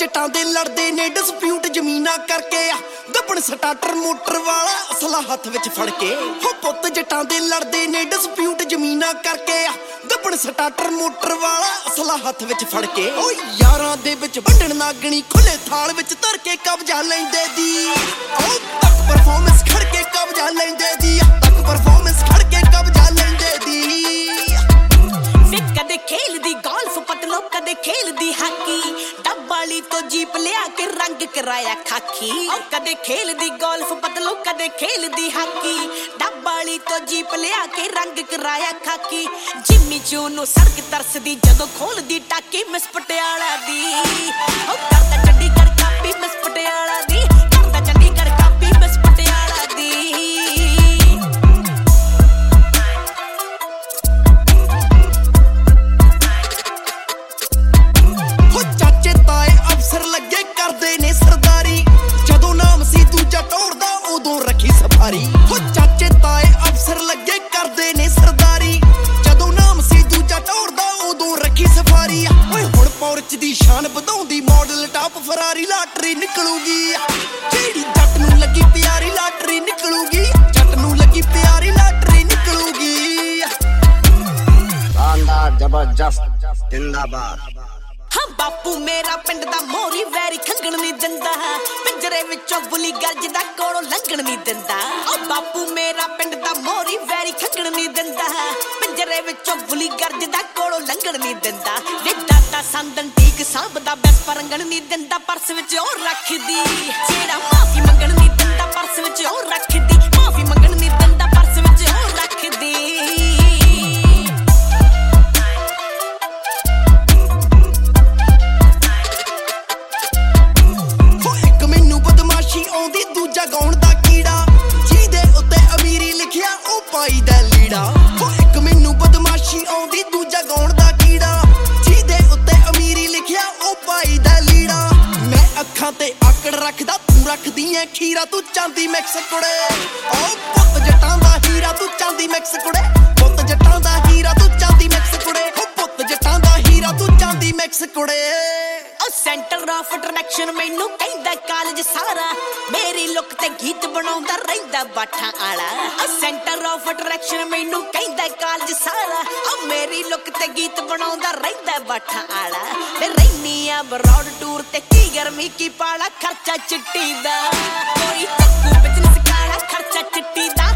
ਜਟਾਂ ਦੇ ਲੜਦੇ ਨੇ ਡਿਸਪਿਊਟ ਜ਼ਮੀਨਾਂ ਕਰਕੇ ਆ ਗੱਬਣ ਸਟਾਰਟਰ ਮੋਟਰ ਵਾਲਾ ਅਸਲਾ ਹੱਥ ਵਿੱਚ ਫੜ ਕੇ ਹੋ ਪੁੱਤ ਜਟਾਂ ਦੇ ਲੜਦੇ ਨੇ ਡਿਸਪਿਊਟ ਜ਼ਮੀਨਾਂ ਕਰਕੇ ਆ ਗੱਬਣ ਸਟਾਰਟਰ ਮੋਟਰ ਵਾਲਾ ਅਸਲਾ ਹੱਥ ਵਿੱਚ ਫੜ ਕੇ ਓ ਯਾਰਾਂ ਦੇ ਵਿੱਚ ਵੰਡਣ ਨਾਗਣੀ ਖੁੱਲੇ ਥਾਲ ਵਿੱਚ ਧਰ ਕੇ ਕਬਜ਼ਾ ਲੈਂਦੇ ਦੀ ਓ ਤੱਕ ਪਰਫਾਰਮੈਂਸ ਖੜ ਕੇ ਕਬਜ਼ਾ ਲੈਂਦੇ ਦੀ ਤੱਕ ਪਰਫਾਰਮੈਂਸ ਖੜ ਕੇ ਕਬਜ਼ਾ ਲੈਂਦੇ ਦੀ ਕਦੇ ਖੇਲਦੀ ਗੋਲਫ ਪਤਲੋ ਕਦੇ ਖੇਲਦੀ ਹਾਕੀ ਡੱਬਾਲੀ ਤੋਂ ਜੀਪ ਲਿਆ ਕੇ ਰੰਗ ਕਰਾਇਆ ਖਾਕੀ ਕਦੇ ਖੇਲਦੀ ਗੋਲਫ ਪਤਲੋ ਕਦੇ ਖੇਲਦੀ ਹਾਕੀ ਡੱਬਾਲੀ ਤੋਂ ਜੀਪ ਲਿਆ ਕੇ ਰੰਗ ਕਰਾਇਆ ਖਾਕੀ ਜਿੰਮੀ ਚੋਂ ਨੂੰ ਸੜਕ ਤਰਸਦੀ ਜਦੋਂ ਖੋਲਦੀ ਟਾਕੀ ਮਿਸ ਪਟਿਆਲਾ ਦੀ ਕਰਦਾ ਚੰਡੀਗੜ੍ਹ ਕਾਪੀ ਮਿਸ ਪਟਿਆਲਾ ਦੀ ਕਰਦਾ ਚੰਡੀਗੜ੍ਹ ਕਾਪੀ ਮਿਸ ਪਟਿਆਲਾ ਦੀ ਲੱਗੇ ਕਰਦੇ ਨੇ ਸਰਦਾਰੀ ਜਦੋਂ ਨਾਮ ਸੀ ਦੂਜਾ ਟੋੜਦਾ ਉਦੋਂ ਰੱਖੀ ਸਫਾਰੀ ਹੋ ਚਾਚੇ ਤਾਏ ਅਫਸਰ ਲੱਗੇ ਕਰਦੇ ਨੇ ਸਰਦਾਰੀ ਜਦੋਂ ਨਾਮ ਸੀ ਦੂਜਾ ਟੋੜਦਾ ਉਦੋਂ ਰੱਖੀ ਸਫਾਰੀ ਓਏ ਹੁਣ ਪੌਰਚ ਦੀ ਸ਼ਾਨ ਵਧਾਉਂਦੀ ਮਾਡਲ ਟਾਪ ਫਰਾਰੀ ਲਾਟਰੀ ਨਿਕਲੂਗੀ ਜਿਹੜੀ ਜੱਟ ਨੂੰ ਲੱਗੀ ਪਿਆਰੀ ਲਾਟਰੀ ਨਿਕਲੂਗੀ ਜੱਟ ਨੂੰ ਲੱਗੀ ਪਿਆਰੀ ਲਾਟਰੀ ਨਿਕਲੂਗੀ ਸ਼ਾਨਦਾਰ ਜ਼ਬਰਦਸਤ ਜ਼ਿੰਦਾਬਾਦ ਹਾਂ ਬਾਪੂ ਮੇਰਾ ਪਿੰਡ ਦਾ ਮੋਰੀ ਵੈਰੀ ਖੰਗਣ ਨਹੀਂ ਦਿੰਦਾ ਪਿੰਜਰੇ ਵਿੱਚੋਂ ਬੁਲੀ ਗਰਜਦਾ ਕੋਲੋਂ ਲੰਘਣ ਨਹੀਂ ਦਿੰਦਾ ਓ ਬਾਪੂ ਮੇਰਾ ਪਿੰਡ ਦਾ ਮੋਰੀ ਵੈਰੀ ਖੰਗਣ ਨਹੀਂ ਦਿੰਦਾ ਪਿੰਜਰੇ ਵਿੱਚੋਂ ਬੁਲੀ ਗਰਜਦਾ ਕੋਲੋਂ ਲੰਘਣ ਨਹੀਂ ਦਿੰਦਾ ਵੇ ਦਾਤਾ ਸੰਦਨ ਠੀਕ ਸਾਂਭਦਾ ਬੈਸ ਪਰੰਗਣ ਨਹੀਂ ਦਿੰਦਾ ਪਰਸ ਵਿੱਚ ਉਹ ਰੱਖਦੀ ਜਿਹੜਾ ਮਾਫੀ ਮੰਗਣ ਨਹੀਂ ਦਿੰਦਾ ਪਰਸ ਵਿੱਚ ਉਹ ਰੱਖਦੀ ਮਾਫੀ ਮੰਗਣ ਨਹੀਂ ਦਿੰਦਾ ਪਰਸ ਵਿੱਚ ਉਹ ਰੱਖਦੀ ਆਉਂਦੀ ਦੂਜਾ ਗਾਉਣ ਦਾ ਕੀੜਾ ਜਿਹਦੇ ਉੱਤੇ ਅਮੀਰੀ ਲਿਖਿਆ ਉਹ ਪਾਈ ਦਾ ਲੀੜਾ ਹੋ ਇੱਕ ਮੈਨੂੰ ਬਦਮਾਸ਼ੀ ਆਉਂਦੀ ਦੂਜਾ ਗਾਉਣ ਦਾ ਕੀੜਾ ਜਿਹਦੇ ਉੱਤੇ ਅਮੀਰੀ ਲਿਖਿਆ ਉਹ ਪਾਈ ਦਾ ਲੀੜਾ ਮੈਂ ਅੱਖਾਂ ਤੇ ਆਕੜ ਰੱਖਦਾ ਤੂੰ ਰੱਖਦੀ ਐ ਖੀਰਾ ਤੂੰ ਚਾਂਦੀ ਮਿਕਸ ਕੁੜੇ ਓ ਪੁੱਤ ਜਟਾਂ ਦਾ ਹੀਰਾ ਤੂੰ ਚਾਂਦੀ ਮਿਕਸ ਕੁੜੇ ਪੁੱਤ ਜਟਾਂ ਦਾ ਹੀਰਾ ਤੂੰ ਚਾਂਦੀ ਮਿਕਸ ਕੁੜੇ ਓ ਪੁੱਤ ਜਟਾਂ ਦਾ ਹੀਰਾ ਤੂੰ ਚਾਂਦੀ ਮਿਕਸ ਕੁੜੇ ਓ ਸੈਂਟਰ ਆਫ ਅਟਰੈਕਸ਼ਨ ਮੈਨੂੰ ਕਹਿੰਦਾ ਕਾਲਜ ਸਾਰਾ ਮੇਰੀ ਲੁੱਕ ਤੇ ਗੀਤ ਬਣਾਉਂਦਾ ਰਹਿੰਦਾ ਬਾਠਾਂ ਆਲਾ ਓ ਸੈਂਟਰ ਆਫ ਅਟਰੈਕਸ਼ਨ ਮੈਨੂੰ ਕਹਿੰਦਾ ਕਾਲਜ ਸਾਰਾ ਓ ਮੇਰੀ ਲੁੱਕ ਤੇ ਗੀਤ ਬਣਾਉਂਦਾ ਰਹਿੰਦਾ ਬਾਠਾਂ ਆਲਾ ਤੇ ਰਹਿਨੀ ਆ ਬਰੌਡ ਟੂਰ ਤੇ ਕੀ ਗਰਮੀ ਕੀ ਪਾਲਾ ਖਰਚਾ ਚਿੱਟੀ ਦਾ ਕੋਈ ਚੱਕੂ ਬਿਜ਼ਨਸ ਕਾਲਾ ਖਰਚਾ ਚਿੱਟੀ ਦਾ